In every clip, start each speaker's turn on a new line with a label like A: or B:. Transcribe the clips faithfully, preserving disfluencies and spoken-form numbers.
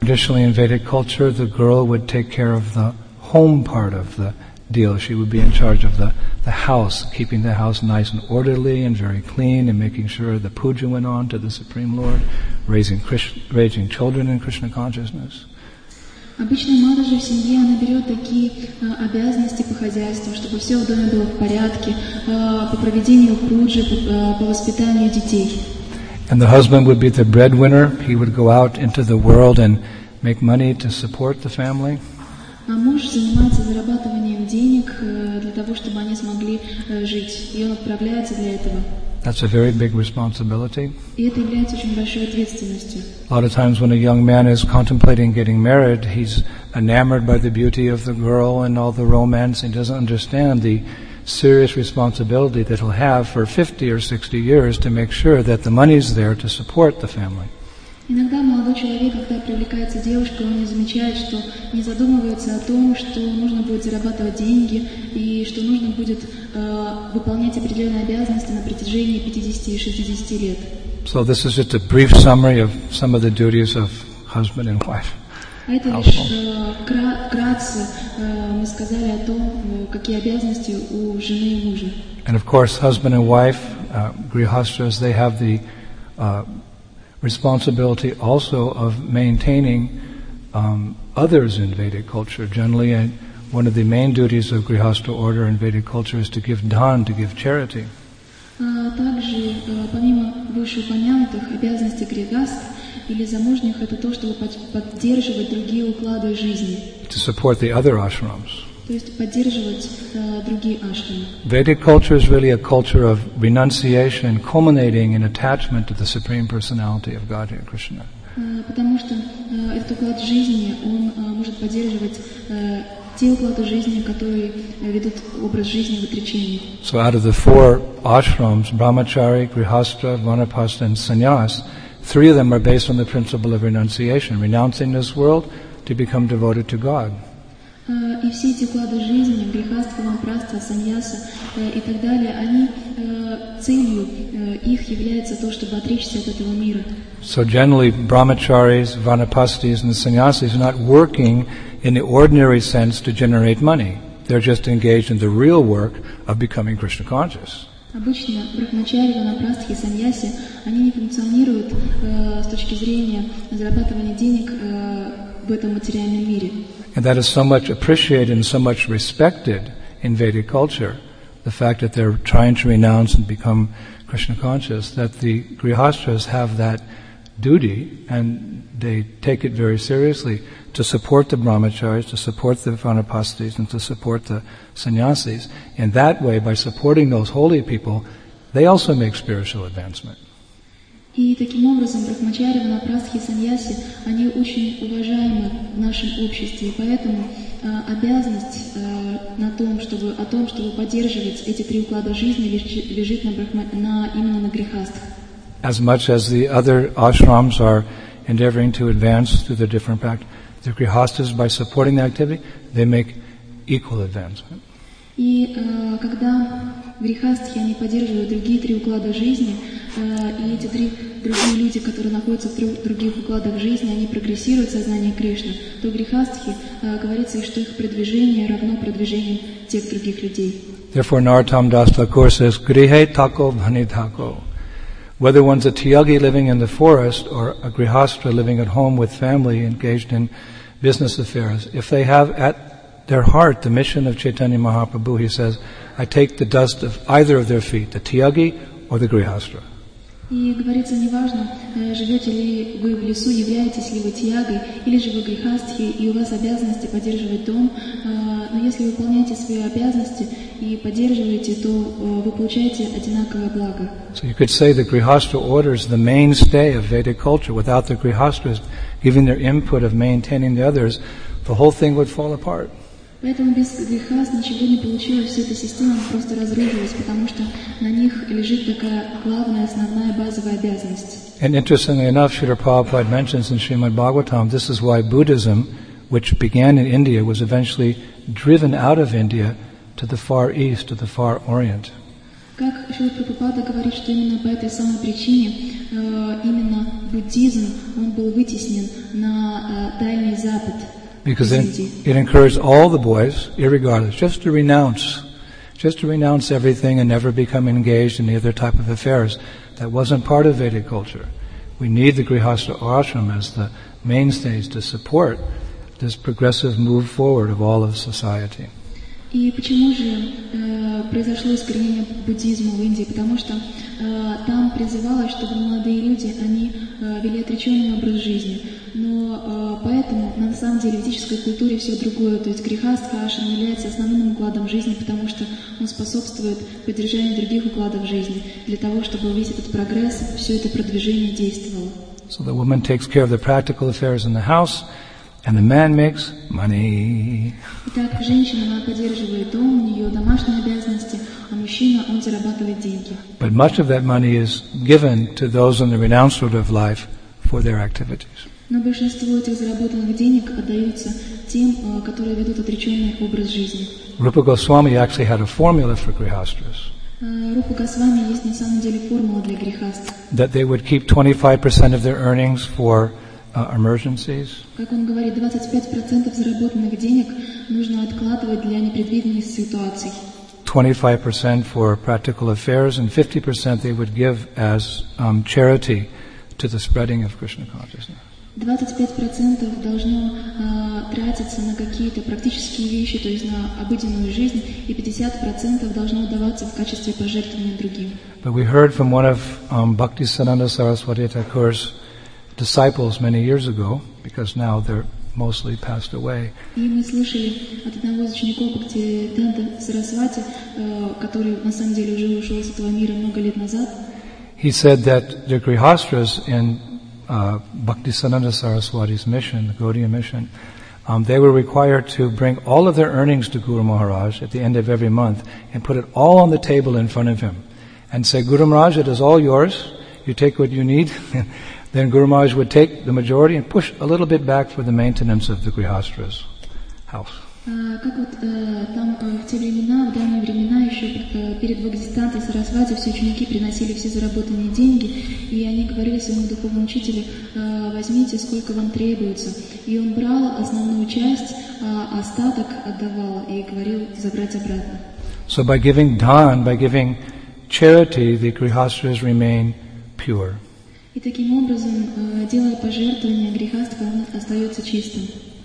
A: Traditionally in Vedic culture, the girl would take care of the home part of the deal. She would be in charge of the, the house, keeping the house nice and orderly and very clean and making sure the puja went on to the Supreme Lord, raising, Krishna, raising children in Krishna consciousness.
B: Обычно мама же в семье, она берет такие а, обязанности по хозяйству, чтобы все в доме было в порядке, а, по проведению пуджи, по, а, по воспитанию детей.
A: And the husband would be the breadwinner. He would go out into the world and make money to support the family.
B: А муж занимается зарабатыванием денег для того, чтобы они смогли жить. И он отправляется для этого.
A: That's a very big responsibility.
B: И это является очень большой ответственностью.
A: A lot of times when a young man is contemplating getting married, he's enamored by the beauty of the girl and all the romance, and doesn't understand the serious responsibility that he'll have for fifty or sixty years to make sure that the money's there to support the family.
B: Иногда молодой человек, когда привлекается девушка, он не замечает, что не задумывается о том, что нужно будет зарабатывать деньги и что нужно будет э, выполнять определенные обязанности на протяжении пятидесяти и шестидесяти лет.
A: So this is just a brief summary of some of the duties of husband and wife.
B: А это лишь э, вкратце э, мы сказали о том, э, какие обязанности у жены и мужа.
A: And of course, husband and wife, uh, grihastras, they have the uh, responsibility also of maintaining um, others in Vedic culture. Generally, uh, one of the main duties of grihastha order in Vedic culture is to give dhan, to give charity.
B: Также, помимо вышеупомянутых обязанностей грихастх или замужних, это то, чтобы поддерживать другие уклады жизни.
A: To support the other ashrams.
B: То есть поддерживать uh, другие ашрамы.
A: Vedic culture is really a culture of renunciation, culminating in attachment to the Supreme Personality of Godhead, Krishna.
B: Uh, потому что uh, этот уклад жизни, он uh, может поддерживать uh, те уклады жизни, которые uh, ведут образ жизни в отречении.
A: So out of the four ashrams, brahmachari, grihastha, vanapasta, and sannyas, three of them are based on the principle of renunciation, renouncing this world to become devoted to God.
B: И все эти уклады жизни, грихастха, ванапраста, саньяса и так далее, они целью их является то, чтобы отречься от этого мира.
A: So generally, brahmacharis, vanapastis, and sannyasis are not working in the ordinary sense to generate money. They're just engaged in the real work of becoming Krishna conscious.
B: Обычно брахмачари, ванапрастхи и саньяси, они не функционируют э, с точки зрения зарабатывания денег э, в этом материальном мире.
A: And that is so much appreciated and so much respected in Vedic culture, the fact that they're trying to renounce and become Krishna conscious, that the grihastras have that duty and they take it very seriously to support the brahmacharis, to support the vanapastis, and to support the sannyasis. In that way, by supporting those holy people, they also make spiritual advancement.
B: И таким образом брахмачари, ванапрастхи и саньяси, они очень уважаемы в нашем обществе, и поэтому э, обязанность э, на том, чтобы, о том, чтобы поддерживать эти три уклада жизни, лежит, лежит на брахма, на, именно на грихастхах.
A: As much as the other ashrams are endeavoring to advance through the different practices, the grihasthas, by supporting the activity, they make equal advancement.
B: И э, когда грихастхи, они поддерживают другие три уклада жизни, э, и эти три другие люди, которые находятся в трех других укладах жизни, они прогрессируют в сознании Кришны, то грихастхи, э, говорится, что их продвижение равно продвижению тех других людей.
A: Therefore, Narottam Das Thakur says, Grihe Tako Bhani Tako. Whether one's a tyagi living in the forest or a grihastra living at home with family engaged in business affairs, if they have at their heart the mission of Chaitanya Mahaprabhu, he says, I take the dust of either of their feet, the tyagi or the grihastra.
B: И говорится, неважно, живете ли вы в лесу, являетесь ли вы тьягой, или же вы грихастхи, и у вас обязанности поддерживать дом, но если вы выполняете свои обязанности и поддерживаете, то вы получаете одинаковое благо.
A: So you could say the grihastra order is the mainstay of Vedic culture. Without the grihastras giving their input of maintaining the others, the whole thing would fall apart.
B: Поэтому без грехаст ничего не получилось, вся эта система просто разрушилась, потому что на них лежит такая главная, основная, базовая обязанность.
A: And interestingly enough, Srila Prabhupada mentions in Srimad Bhagavatam, this is why Buddhism, which began in India, was eventually driven out of India to the far east, to the far orient.
B: Как Шрила Прабхупада говорит, что именно по этой самой причине э, именно буддизм, он был вытеснен на э, Дальний Запад.
A: Because it, it encouraged all the boys, irregardless, just to renounce, just to renounce everything and never become engaged in any other type of affairs. That wasn't part of Vedic culture. We need the Grihastha ashram as the mainstays to support this progressive move forward of all of society.
B: И почему же э, произошло искоренение буддизма в Индии? Потому что э, там призывалось, чтобы молодые люди, они э, вели отреченный образ жизни. Но э, поэтому на самом деле в ведической культуре все другое. То есть грихастха ашрам является основным укладом жизни, потому что он способствует поддержанию других укладов жизни, для того, чтобы весь этот прогресс, все это продвижение действовало.
A: So the woman takes care of the practical affairs in the house, and the man makes money.
B: Итак, женщина, она поддерживает дом, у нее домашние обязанности, а мужчина, он зарабатывает деньги.
A: But much of that money is given to those in the renounced road of life for their activities.
B: Но большинство этих заработанных денег отдаются тем, которые ведут отреченный образ жизни.
A: Rupa Goswami actually had a formula for grihastras.
B: Рупа Госвами есть на самом деле формула для грихаст.
A: That they would keep twenty-five percent of their earnings for uh, emergencies.
B: Как он говорит, двадцать пять процентов заработанных денег нужно откладывать для непредвиденных ситуаций.
A: twenty-five percent for practical affairs and fifty percent they would give as um, charity to the spreading of Krishna consciousness.
B: двадцать пять процентов должно э, тратиться на какие-то практические вещи, то есть на обыденную жизнь, и пятьдесят процентов должно даваться в качестве пожертвования другим.
A: But we heard from one of um, Bhaktisiddhanta Saraswati Thakur's disciples many years ago, because now they're mostly passed away.
B: И мы слышали от одного из учеников Бхактисиддханты Сарасвати, э, который на самом деле уже ушел с этого мира много лет назад.
A: He said that the grihastras in Uh, Bhaktisiddhanta Saraswati's mission, the Gaudiya mission, um, they were required to bring all of their earnings to Guru Maharaj at the end of every month and put it all on the table in front of him and say, Guru Maharaj, it is all yours. You take what you need. Then Guru Maharaj would take the majority and push a little bit back for the maintenance of the grihastra's house.
B: Uh, как вот uh, там uh, в те времена, в давние времена, еще uh, перед Бхактисиддхантой Сарасвати все ученики приносили все заработанные деньги, и они говорили своему духовному учителю, uh, возьмите, сколько вам требуется. И он брал основную часть, а остаток отдавал и говорил забрать обратно.
A: So by giving dhan, by giving charity, the grihastras remain pure.
B: И таким образом, uh, делая пожертвования, грихастха, он остается чистым.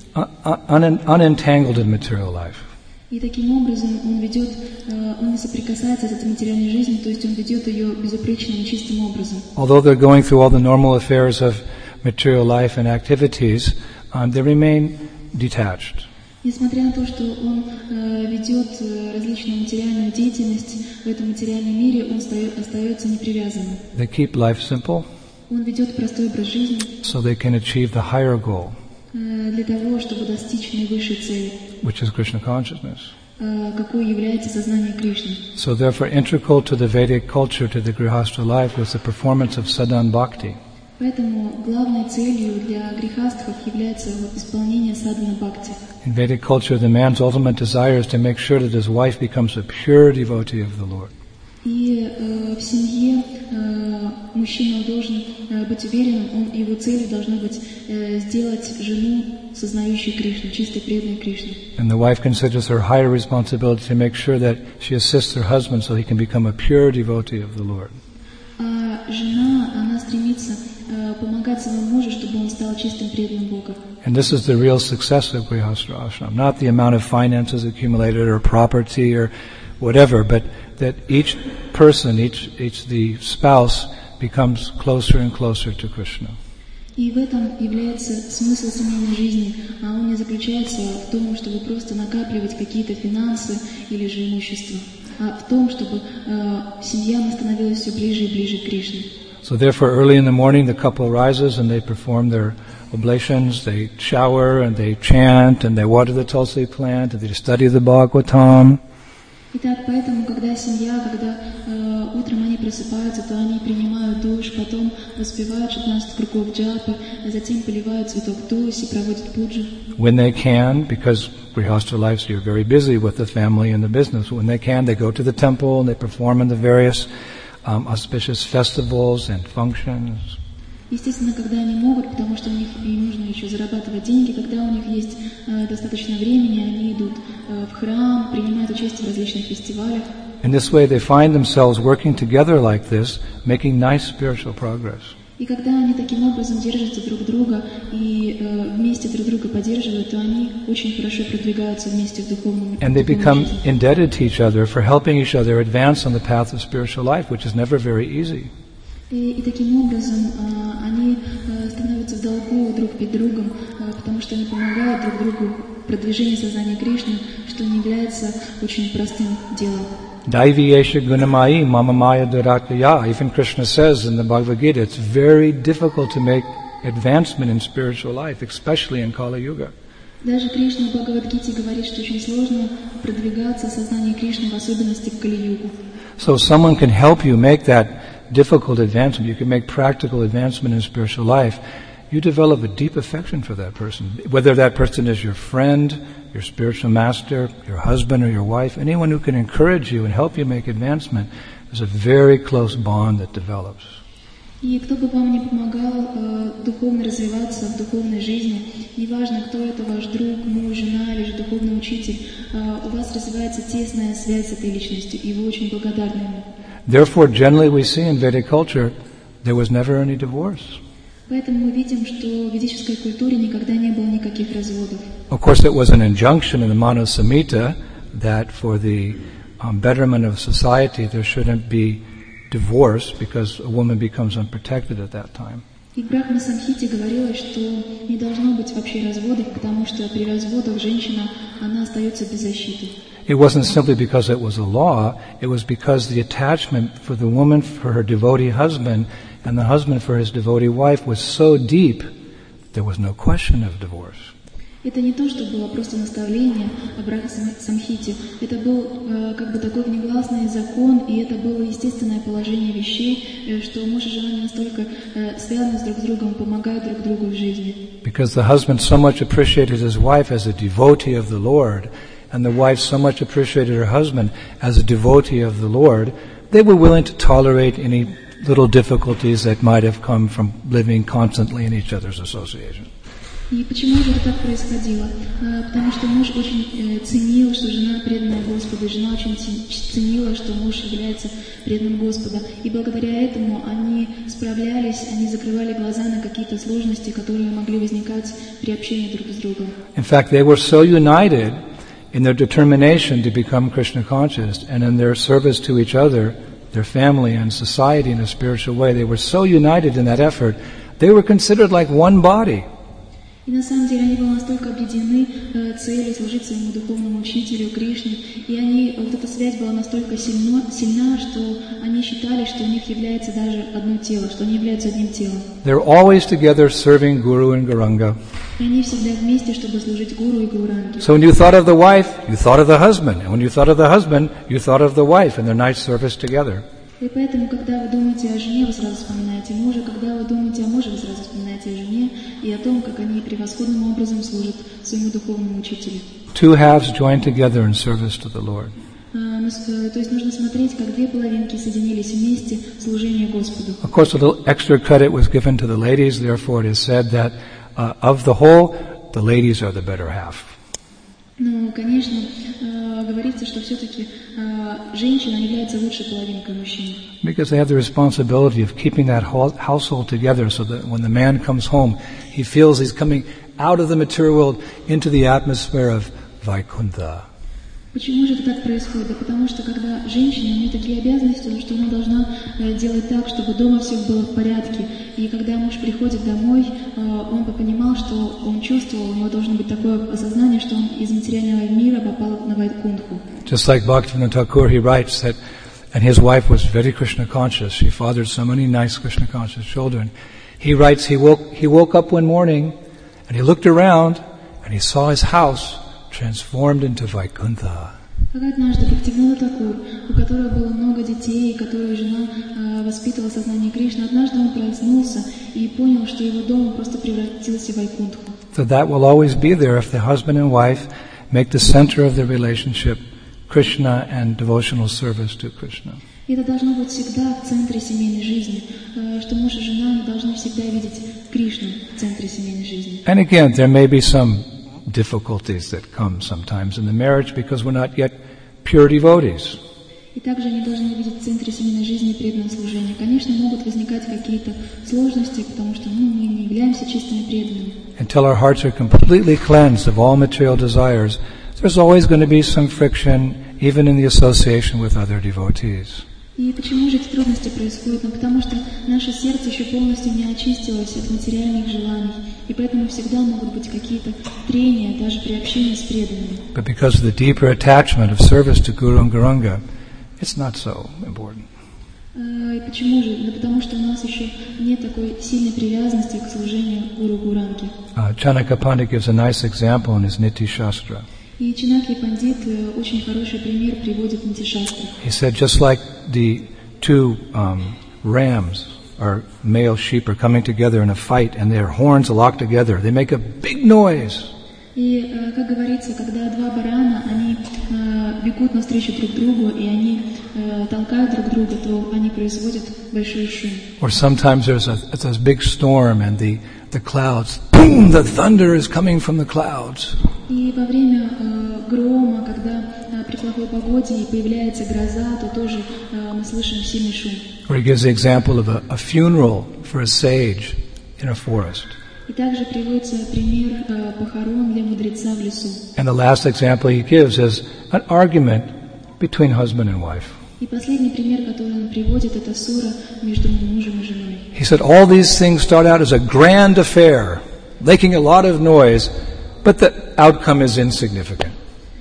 A: Un- unentangled in material life.
B: И таким образом он ведет, он не соприкасается с этой материальной жизнью, то есть он ведет ее безупречным, чистым образом.
A: Although they're going through all the normal affairs of material life and activities, um, they remain detached.
B: Несмотря на то, что он э, ведет э, различную материальную деятельность в этом материальном мире, он остается непривязанным.
A: They keep life simple.
B: Он ведет простой образ жизни.
A: So they can achieve the higher goal.
B: Для того, чтобы достичь наивысшей цели,
A: which is Krishna consciousness.
B: какой является сознание Кришны.
A: So therefore integral to the Vedic culture, to the Grihastha life, was the performance of sadhan bhakti.
B: Поэтому главной целью для грихастхов является исполнение садхана бхакти.
A: In Vedic culture, the man's ultimate desire is to make sure that his wife becomes a pure devotee of the Lord.
B: И э, в семье э, мужчина должен э, быть уверенным, он, его целью должно быть э, сделать жену, сознающую Кришну, чистой преданной Кришне.
A: And the wife considers her higher responsibility to make sure that she assists her husband so he can become a pure devotee of the Lord.
B: А жена, она стремится э, помогать своему мужу, чтобы он стал чистым преданным Бога.
A: And this is the real success of Grihastha ashram, not the amount of finances accumulated or property or whatever, but that each person, each, each the spouse, becomes closer and closer to Krishna.
B: И в этом является смысл семейной жизни, а он не заключается в том, чтобы просто накапливать какие-то финансы или же имущество, а в том, чтобы э, семья становилась все ближе и ближе к Кришне.
A: So therefore, early in the morning, the couple rises and they perform their oblations, they shower and they chant and they water the tulsi plant and they study the Bhagavatam.
B: Итак, поэтому, когда семья, когда э, утром они просыпаются, то они принимают душ, потом воспевают шестнадцать кругов джапы, затем поливают цветок туси, проводят пуджу.
A: When they can, because Grihastha lives, you're very busy with the family and the business. When they can, they go to the temple and they perform in the various um, auspicious festivals and functions.
B: Естественно, когда они могут, потому что у них им нужно еще зарабатывать деньги, когда у них есть э, достаточно времени, они идут э, в храм, принимают участие в различных фестивалях.
A: In this way, they find themselves working together like this, making nice spiritual progress.
B: И когда они таким образом держатся друг друга и э, вместе друг друга поддерживают, то они очень хорошо продвигаются вместе в духовном
A: And they become
B: жизни.
A: indebted to each other for helping each other advance on the path of spiritual life, which is never very easy.
B: И, и таким образом э, они э, становятся в долгу друг перед другом, э, потому что они помогают друг другу в продвижении сознания Кришны, что не является очень простым делом.
A: Daiviyesha gunamai mamamaya durataya. Even Krishna says in the Bhagavad Gita, it's very difficult to make advancement in spiritual life, especially in Kali Yuga.
B: Даже Кришна в Бхагавад-гите говорит, что очень сложно продвигаться в сознании Кришны, в особенности в Кали-югу.
A: So someone can help you make that difficult advancement. You can make practical advancement in spiritual life. You develop a deep affection for that person. Whether that person is your friend, your spiritual master, your husband or your wife, anyone who can encourage you and help you make advancement, there's a very close bond that develops.
B: И кто бы вам ни помогал э, духовно развиваться в духовной жизни, неважно, кто это, ваш друг, муж, жена или же духовный учитель, э, у вас развивается тесная связь с этой личностью, и вы очень благодарны ему.
A: Therefore, generally we see in Vedic culture, there was never any divorce.
B: Поэтому мы видим, что в ведической культуре никогда не было никаких разводов.
A: Of course, it was an injunction in the Manu Samhita that for the um, betterment of society, there shouldn't be divorce because a woman becomes unprotected at that time.
B: И в Брахма-самхите говорилось, что не должно быть вообще разводов, потому что при разводах женщина, она остается без защиты.
A: It wasn't simply because it was a law, it was because the attachment for the woman for her devotee husband and the husband for his devotee wife was so deep, there was no question of divorce.
B: Это не то, что было просто наставление о Брахма-самхите. Это был э, как бы такой внегласный закон, и это было естественное положение вещей, э, что муж и жена не настолько э, связаны с друг с другом, помогают друг другу в жизни.
A: Because the husband so much appreciated his wife as a devotee of the Lord, and the wife so much appreciated her husband as a devotee of the Lord, they were willing to tolerate any little difficulties that might have come from living constantly in each other's association.
B: И почему же это так происходило? Потому что муж очень ценил, что жена преданная Господу, жена очень ценила, что муж является преданным Господу. И благодаря этому они справлялись, они закрывали глаза на какие-то сложности, которые могли возникать при общении друг с другом.
A: In fact, they were so united in their determination to become Krishna conscious and in their service to each other, their family and society in a spiritual way. They were so united in that effort, they were considered like one body.
B: И на самом деле они были настолько объединены э, целью служить своему духовному учителю Кришне, и они, вот эта связь была настолько сильно, сильна, что они считали, что у них является даже одно тело, что они являются одним телом.
A: They're always together serving Guru and Gauranga.
B: И они всегда вместе, чтобы служить Гуру и Гауранге.
A: So when you thought of the wife, you thought of the husband. And when you thought of the husband, you thought of the wife and their nice service together.
B: И поэтому, когда вы думаете о жене, вы сразу вспоминаете мужа, когда вы думаете о муже, вы сразу вспоминаете о жене и о том, как они превосходным образом служат своему духовному учителю.
A: Two halves joined together in service to the Lord.
B: А, то есть нужно смотреть, как две половинки соединились вместе в служении Господу.
A: Of course, a little extra credit was given to the ladies. Therefore, it is said that uh, of the whole, the ladies are the better half.
B: Но, конечно, э, говорится, что все-таки э, женщина является лучшей половинкой мужчин.
A: Because they have the responsibility of keeping that whole household together so that when the man comes home, he feels he's coming out of the material world into the atmosphere of Vaikuntha.
B: Почему же это так происходит? Да потому что когда женщина имеет такие обязанности, что она должна э, делать так, чтобы дома все было в порядке. И когда муж приходит домой, э, он бы понимал, что он чувствовал, у него должно быть такое осознание, что он из материального мира попал на Вайкунтху.
A: Just like Bhaktivinoda Thakur, he writes that, and his wife was very Krishna conscious. She fathered so many nice Krishna conscious children. He writes, he woke, he woke up one morning, and he looked around, and he saw his house transformed into Vaikuntha.
B: Как однажды Бхактивинода Тхакур, у которого было много детей, которую жена э, воспитывала сознание Кришны, однажды он проснулся и понял, что его дом просто превратился в Вайкунтху.
A: So that will always be there if the husband and wife make the center of their relationship Krishna and devotional service to Krishna.
B: И И это должно быть всегда в центре семейной жизни, что муж и жена должны всегда видеть Кришну в центре семейной жизни.
A: And again, there may be some difficulties that come sometimes in the marriage because we're not yet pure devotees.
B: И также они должны видеть в центре семейной жизни преданное служение. Конечно, могут возникать какие-то сложности, потому что ну, мы не являемся чистыми преданными.
A: Until our hearts are completely cleansed of all material desires, there's always going to be some friction, even in the association with other devotees.
B: И почему же эти трудности происходят? Ну, потому что наше сердце еще полностью не очистилось от материальных желаний, и поэтому всегда могут быть какие-то трения, даже при общении с преданными.
A: But because of the deeper attachment of service to Guru and Gauranga, it's not so important.
B: И почему же? Да потому что у нас еще нет такой сильной привязанности к служению Гуру Гуранги.
A: Uh, Chanaka Pandit gives a nice example in his Niti Shastra.
B: И Чанакья Пандит очень хороший пример приводит в Нити-шастре.
A: He said, just like the two um, rams or male sheep are coming together in a fight and their horns are locked together, they make a big noise.
B: И, как говорится, когда два барана, они э, бегут навстречу друг другу, и они э, толкают друг друга, то они производят большой шум.
A: Or sometimes there's a, it's a big storm and the, the clouds, boom, the thunder is coming from the clouds.
B: И во время э, грома, когда э, при плохой погоде и появляется гроза, то тоже э, мы слышим сильный шум.
A: Or he gives the example of a, a funeral for a sage in a forest.
B: И также приводится пример э, похорон для мудреца в лесу.
A: And the last example he gives is an argument between husband and wife.
B: И последний пример, который он приводит, это ссора между мужем и женой.
A: He said all these things start out as a grand affair, making a lot of noise, but the outcome is insignificant.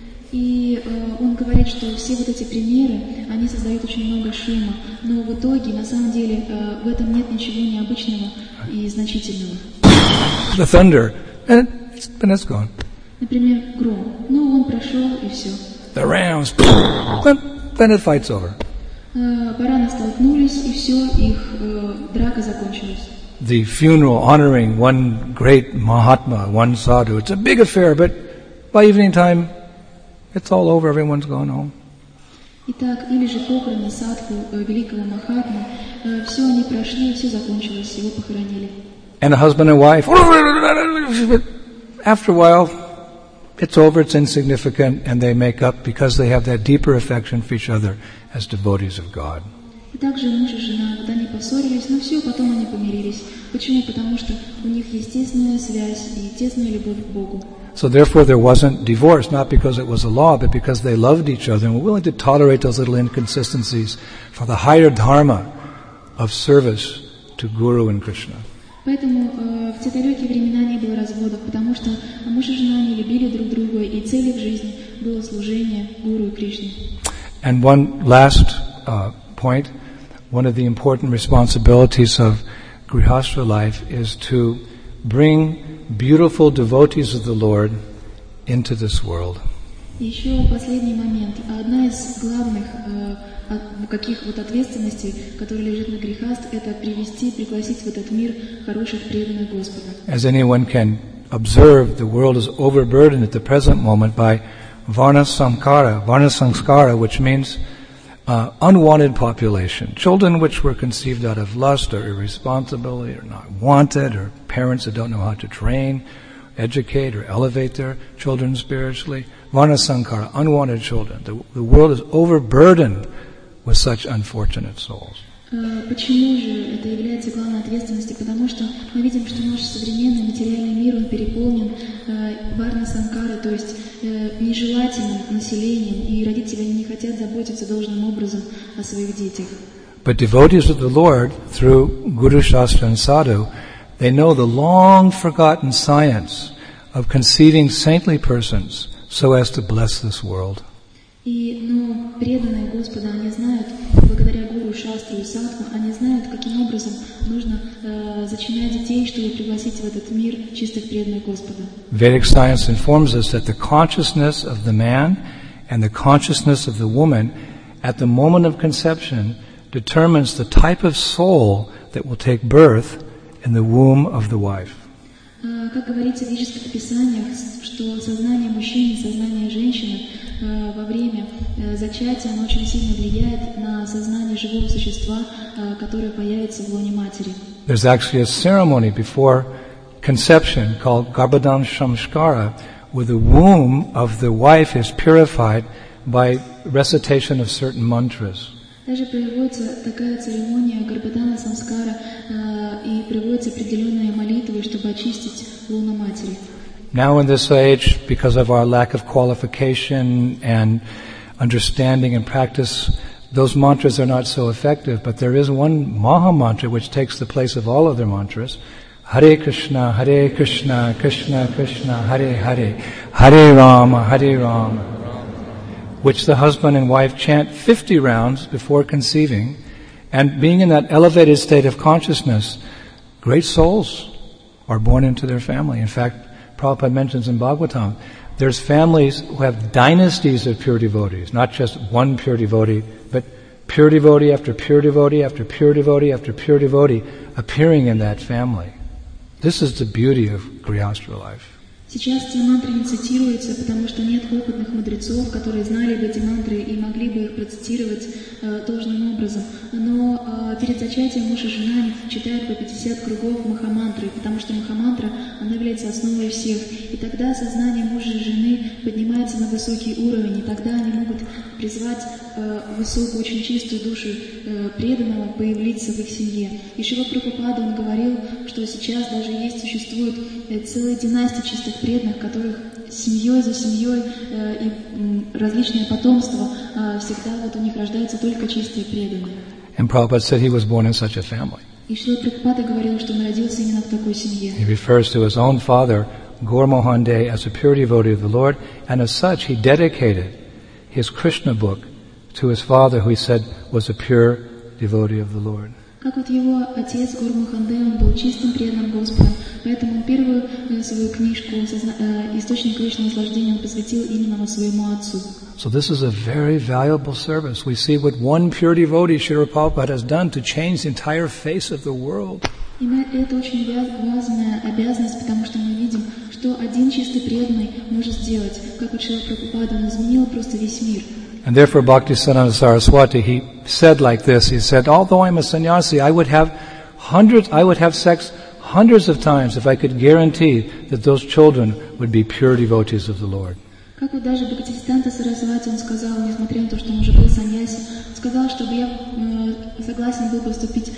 B: И э, он говорит, что все вот эти примеры, они создают очень много шума, но в итоге, на самом деле, э, в этом нет ничего необычного и значительного.
A: The thunder, and it's, and it's gone.
B: Например, гром. Ну, он прошел, и все.
A: The rams, then, then the fight's over.
B: Э, бараны столкнулись, и все, их э, драка закончилась.
A: The funeral honoring one great Mahatma, one sadhu, it's a big affair, but by evening time, it's all over, everyone's gone home.
B: Итак, или же похороны садху э, великого Махатмы, э, все они прошли, все закончилось, его похоронили.
A: And a husband and wife, after a while, it's over, it's insignificant, and they make up because they have that deeper affection for each other as devotees of God.
B: И также муж и жена, вот они поссорились, но все, потом они помирились. Почему? Потому что у них есть тесная связь и тесная любовь к Богу.
A: So therefore there wasn't divorce, not because it was a law, but because they loved each other and were willing to tolerate those little inconsistencies for the higher dharma of service to Guru and Krishna.
B: Поэтому э, в те далекие времена не было разводов, потому что муж и жена не любили друг друга, и целью в жизни было служение Гуру и Кришне.
A: And one last uh, point, one of the important responsibilities of Grihastha life is to bring beautiful devotees of the Lord into this world.
B: Еще последний момент. Одна из главных э, каких вот ответственностей, которая лежит на грехаст, это привести, пригласить в этот мир хороших преданных Господа.
A: As anyone can observe, the world is overburdened at the present moment by varna samskara, varna samskara, which means uh, unwanted population, children which were conceived out of lust or irresponsibility or not wanted, or parents that don't know how to train, educate, or elevate their children spiritually. Varna samskara, unwanted children. The, the world is overburdened with such unfortunate souls.
B: Почему же это является главной ответственностью? Потому что мы видим, что наш современный материальный мир, он переполнен э, варна санкарой, то есть э, нежелательным населением, и родители не хотят заботиться должным образом о своих детях.
A: But devotees of the Lord, through Guru Shastra and Sadhu, they know the long-forgotten science of conceiving saintly persons so as to bless this world.
B: И, но преданные Господа, они знают, благодаря Гуру, Шастру и Садху, они знают, каким образом нужно э, зачинать детей, чтобы пригласить в этот мир чистых преданных Господа.
A: Vedic science informs us that the consciousness of the man and the consciousness of the woman at the moment of conception determines the type of soul that will take birth in the womb of the wife.
B: Как говорится в ведических писаниях, что сознание мужчины и сознание женщины во время зачатия, оно очень сильно влияет на сознание живого существа, которое появится в лоне матери.
A: There's actually a ceremony before conception called Garbhodhan Samskara, where the womb of the wife is purified by recitation of certain mantras.
B: Даже проводится такая церемония Гарбхадана Самскара, и проводятся определенные молитвы, чтобы очистить лоно матери.
A: Now in this age, because of our lack of qualification and understanding and practice, those mantras are not so effective, but there is one Maha Mantra which takes the place of all other mantras. Hare Krishna, Hare Krishna, Krishna Krishna, Hare Hare, Hare Rama, Hare Rama, which the husband and wife chant fifty rounds before conceiving, and being in that elevated state of consciousness, great souls are born into their family. In fact, Prabhupada mentions in Bhagavatam, there's families who have dynasties of pure devotees, not just one pure devotee, but pure devotee after pure devotee after pure devotee after pure devotee appearing in that family. This is the beauty of Grihastha life.
B: Сейчас те мантры не цитируются, потому что нет опытных мудрецов, которые знали бы эти мантры и могли бы их процитировать э, должным образом. Но э, перед зачатием муж и жена они читают по пятьдесят кругов махамантры, потому что махамантра, она является основой всех. И тогда сознание мужа и жены поднимается на высокий уровень, и тогда они могут призвать э, высокую, очень чистую душу э, преданного появиться в их семье. И Шрила Прабхупада, он говорил, что сейчас даже есть, существует э, целая династия чистых преданных, которых семьей за семьей э, и м, различные потомства э, всегда вот у них рождаются только чистые преданные.
A: And Prabhupada said he was born in such a family.
B: И Шрила Прабхупада говорил, что он родился именно в такой семье.
A: He refers to his own father, Gaur Mohan De, as a pure devotee of the Lord, and as such he dedicated his Krishna book to his father, who he said was a pure devotee of the Lord.
B: Как вот его отец Гаур Моханде, он был чистым преданным Господом, поэтому он первую э, свою книжку э, «Источник вечного наслаждения» он посвятил именно своему отцу.
A: So this is a very valuable service. We see what one pure devotee, Srila Prabhupada, has done to change the entire face of the world.
B: И это очень важная обязанность, потому что мы видим, что один чистый преданный может сделать, как вот Шрила Прабхупада, он изменил просто весь мир.
A: And therefore Bhaktisiddhanta Saraswati, he said like this, he said, although I'm a sannyasi, I would have hundreds, I would have sex hundreds of times if I could guarantee that those children would be pure devotees of the Lord.
B: Как вот даже Бхактисиддханта Сарасвати, он сказал, несмотря на то, что он уже был саньяси, сказал, чтобы я э, согласен был поступить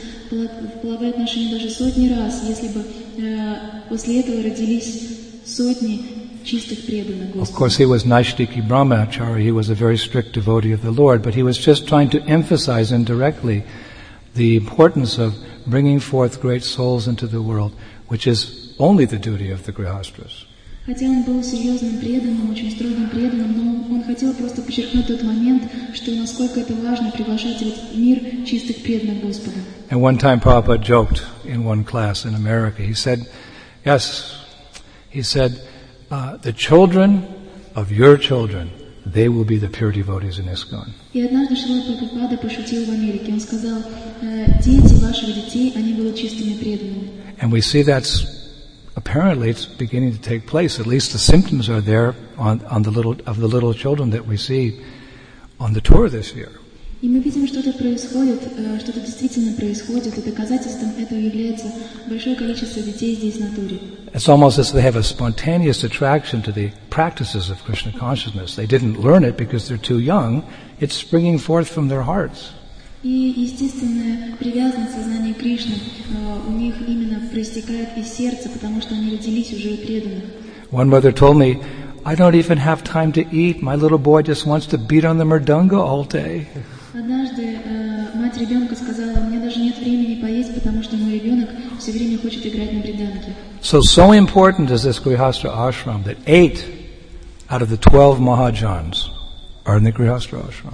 B: в половые отношения даже сотни раз, если бы э, после этого родились сотни чистых преданных Господу.
A: Of course, he was Naishtiki Brahmachari, he was a very strict devotee of the Lord, but he was just trying to emphasize indirectly the importance of bringing forth great souls into the world, which is only the duty of the Grihastras.
B: Хотя он был серьезным преданным, очень строгим преданным, но он хотел просто подчеркнуть тот момент, что насколько это важно приглашать в этот мир чистых преданных Господа.
A: And one time Prabhupada joked in one class in America, he said, yes, he said, uh, the children of your children, they will be the pure devotees in ISKCON.
B: И однажды Шрила Прабхупада пошутил в Америке, он сказал, дети ваших детей, они будут чистыми преданными.
A: And we see that's apparently it's beginning to take place. At least the symptoms are there on, on the little of the little children that we see on the tour this year.
B: И мы видим, что это происходит, что это действительно происходит, и доказательством этого является большое количество детей здесь на туре.
A: It's almost as if they have a spontaneous attraction to the practices of Krishna consciousness. They didn't learn it because they're too young. It's springing forth from their hearts.
B: И естественная привязанность сознания Кришны у них именно проистекает из сердца, потому что они родились уже преданных.
A: One mother told me, I don't even have time to eat. My little boy just wants to beat on the mridanga all day.
B: Однажды мать ребенка сказала, у меня даже нет времени поесть, потому что мой ребенок все время хочет играть на мриданге.
A: So, so important is this Grihastha ashram that eight out of the twelve Mahajans are in the Grihastha ashram.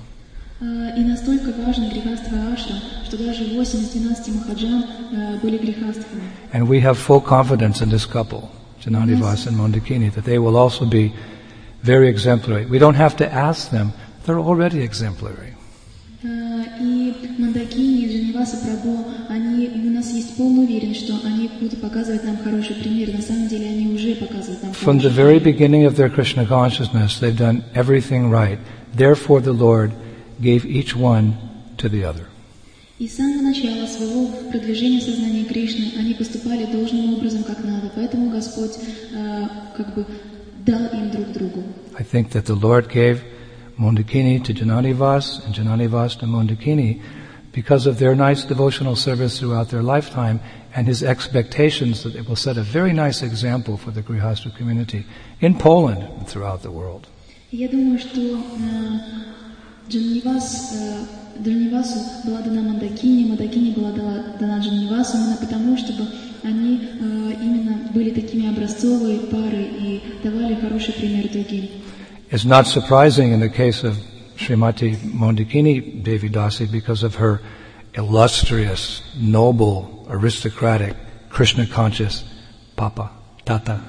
B: И настолько важен Грихастха ашрам, что даже восемь из двенадцати махаджан были грихастхами.
A: And we have full confidence in this couple, Janadivas and Mandakini, that they will also be very exemplary. We don't have to ask them, they're already exemplary.
B: И Мандакини, и Джаниваса Прабху, они, у нас есть полная уверенность, что они будут показывать нам хороший пример. На самом деле они уже показывают нам
A: From the
B: хороший
A: very
B: пример.
A: beginning of their Krishna consciousness, they've done everything right. Therefore, the Lord gave each one to the other.
B: И с самого начала своего продвижения сознания Кришны они поступали должным образом, как надо. Поэтому Господь э, как бы дал им друг другу.
A: I think that the Lord gave Mondakini to Jananivas and Jananivas to Mondakini because of their nice devotional service throughout their lifetime and His expectations that it will set a very nice example for the Grihastha community in Poland and throughout the world.
B: Я думаю, что э, Джананивас, э, Джананивасу была дана Мандакини, Мандакини была дана Джананивасу именно потому, чтобы они э, именно были такими образцовой парой и давали хороший пример другим.
A: It's not surprising in the case of Srimati Mondakini Devi Dasi because of her illustrious, noble, aristocratic, Krishna-conscious Papa, Tata.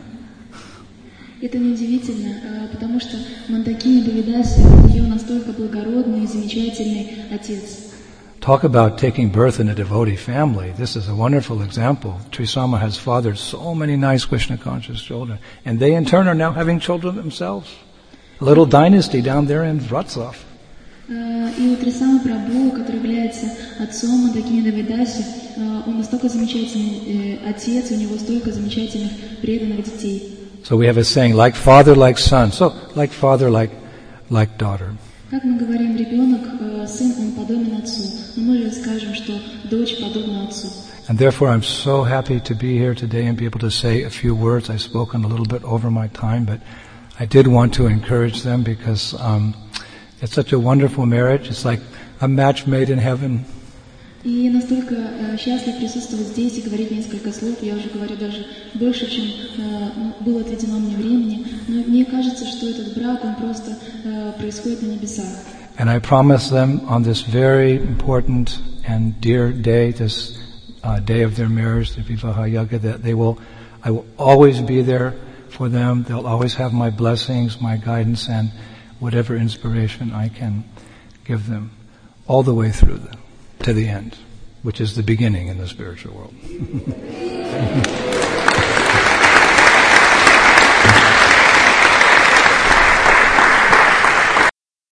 B: Это неудивительно, потому что Мандакини Девидаси, у нее настолько благородный и замечательный отец.
A: Talk about taking birth in a devotee family. This is a wonderful example. Trisama has fathered so many nice Krishna-conscious children, and they in turn are now having children themselves. A little dynasty down there in Wrocław.
B: И у Трисамы Прабху, который является отцом Мандакини Девидаси, он настолько замечательный отец, у него столько замечательных преданных детей.
A: So we have a saying, like father, like son. So, like father, like like daughter.
B: Как мы говорим, ребенок, сын, он подобен отцу. Но мы же скажем, что дочь подобна отцу.
A: And therefore I'm so happy to be here today and be able to say a few words. I've spoken a little bit over my time, but I did want to encourage them because um, it's such a wonderful marriage. It's like a match made in heaven.
B: И я настолько э, счастлив присутствовать здесь и говорить несколько слов. Я уже говорю даже больше, чем э, было отведено мне времени. Но мне кажется, что этот брак, он просто э, происходит на небесах.
A: And I promise them on this very important and dear day, this uh, day of their marriage, the Vivaha Yaga, that they will, I will always be there for them. They'll always have my blessings, my guidance, and whatever inspiration I can give them all the way through them. To the end, which is the beginning in the spiritual world.